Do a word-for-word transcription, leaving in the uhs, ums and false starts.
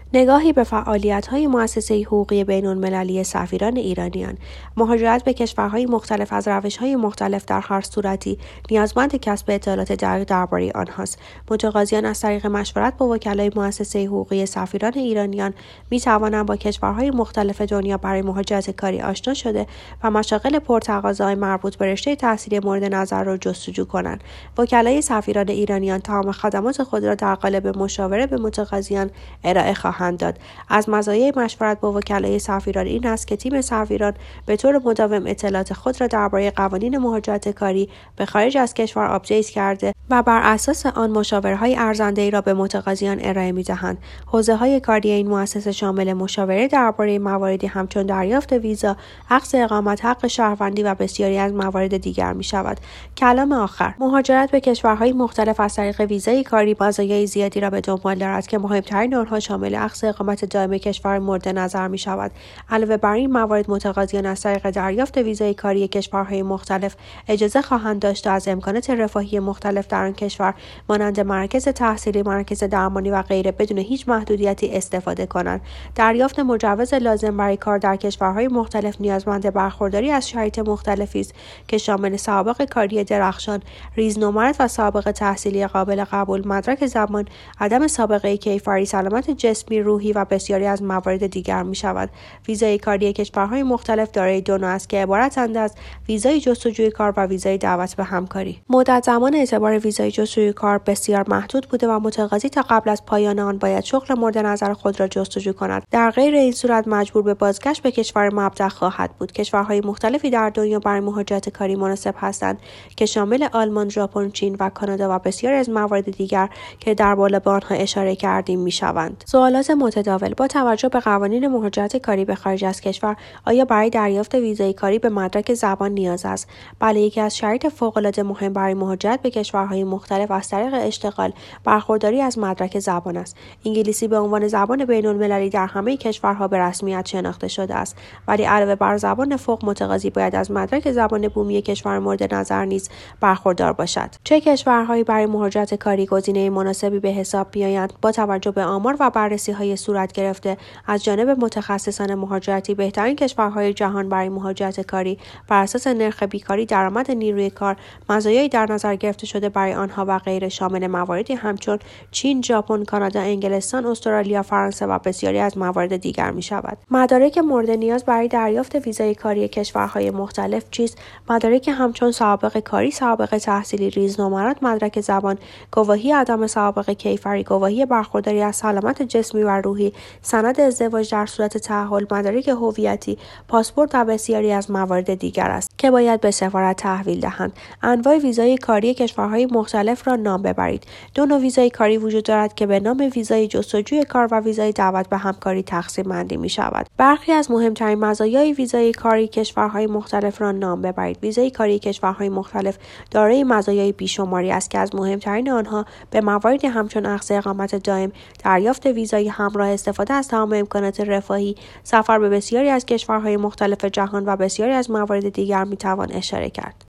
نگاهی به فعالیت‌های مؤسسه حقوقی بین‌المللی سفیران ایرانیان. مهاجرت به کشورهای مختلف از روش‌های مختلف در هر صورتی نیازمند کسب اطلاعات دقیق درباره آنهاست. متقاضیان از طریق مشورت با وکلای مؤسسه حقوقی سفیران ایرانیان می‌توانند با کشورهای مختلف دنیا برای مهاجرت کاری آشنا شده و مشاغل پرتقاضای مربوط به رشته تحصیلی مورد نظر را جستجو کنند. وکلای سفیران ایرانیان تمام خدمات خود را در قالب مشاوره به متقاضیان ارائه خواهند داد. از مزایای مشورت با وکلای سفیران این است که تیم سفیران به طور مداوم اطلاعات خود را درباره قوانین مهاجرت کاری به خارج از کشور آپدیت کرده و بر اساس آن مشاوره‌های ارزنده‌ای را به متقاضیان ارائه می‌دهند. حوزه‌های کاری این مؤسسه شامل مشاوره درباره مواردی همچون دریافت ویزا، اخذ اقامت، حق شهروندی و بسیاری از موارد دیگر می‌شود. کلام آخر: مهاجرت به کشورهای مختلف از طریق ویزای کاری مزایای زیادی را به دنبال دارد که مهمترین آنها شامل اخذ اقامت دائم کشور مورد نظر می شود. علاوه بر این موارد، متقاضیان از طریق دریافت ویزای کاری کشورهای مختلف اجازه خواهند داشت تا از امکانات رفاهی مختلف در آن کشور مانند مراکز تحصیلی، مراکز درمانی و غیره بدون هیچ محدودیتی استفاده کنند. دریافت مجوز لازم برای کار در کشورهای مختلف نیازمند برخورداری از شرایط مختلفی است که شامل سوابق کاری درخشان، ریزنمرات و سابقه تحصیلی قابل قبول، مدرک زبان، عدم سابقه کیفری، سلامت جسمی، روحی و بسیاری از موارد دیگر می شود. ویزای کاری کشورهای مختلف دارای دو نوع است که عبارتند از ویزای جستجوی کار و ویزای دعوت به همکاری. مدت زمان اعتبار ویزای جستجوی کار بسیار محدود بوده و متقاضی تا قبل از پایان آن باید شغل مورد نظر خود را جستجو کند. در غیر این صورت مجبور به بازگشت به کشور مبدأ خواهد بود. کشورهای مختلفی در دنیا برای مهاجرت کاری مناسب هستند که شامل آلمان، ژاپن، چین و کانادا و بسیاری از موارد دیگر که در بالا به آنها اشاره کردیم میشوند. سوالات متداول: با توجه به قوانین مهاجرت کاری به خارج از کشور، آیا برای دریافت ویزای کاری به مدرک زبان نیاز است؟ بله، یکی از شرایط فوق‌العاده مهم برای مهاجرت به کشورهای مختلف از طریق اشتغال برخورداری از مدرک زبان است. انگلیسی به عنوان زبان بین‌المللی در همه کشورها به رسمیت شناخته شده است، ولی علاوه بر زبان فوق، متقاضی باید از مدرک زبان بومی کشور مورد نظر نیز برخوردار باشد. چه کشورهایی برای مهاجرت کاری گزینه مناسبی به حساب می‌آیند؟ با توجه به آمار و بررسی‌های صورت گرفته از جانب متخصصان مهاجرتی، بهترین کشورهای جهان برای مهاجرت کاری بر اساس نرخ بیکاری، درآمد نیروی کار، مزایای در نظر گرفته شده برای آنها و غیره شامل مواردی همچون چین، ژاپن، کانادا، انگلستان، استرالیا، فرانسه و بسیاری از موارد دیگر می شود. مدارک مورد نیاز برای دریافت ویزای کاری کشورهای مختلف چیست؟ مدارک همچون سابقه کاری، سابقه تحصیلی، ریزنمرات، مدرک زبان، گواهی عدم سابقه کیفری، گواهی برخورداری از سلامت جسمی و روحی، سند ازدواج در صورت تعهل، مدارک هویتی، پاسپورت و بسیاری از موارد دیگر است که باید به سفارت تحویل دهند. انواع ویزای کاری کشورهای مختلف را نام ببرید. دو نوع ویزای کاری وجود دارد که به نام ویزای جستجوی کار و ویزای دعوت به همکاری تقسیم بندی می شود. برخی از مهمترین مزایای ویزای کاری کشورهای مختلف را نام ببرید. ویزای کاری کشورهای مختلف دارای مزایای بیشماری است که از مهمترین آنها به مواردی همچون اخذ اقامت دائم، دریافت ویزای همراه، استفاده از تمام امکانات رفاهی، سفر به بسیاری از کشورهای مختلف جهان و بسیاری از موارد دیگر می توان اشاره کرد.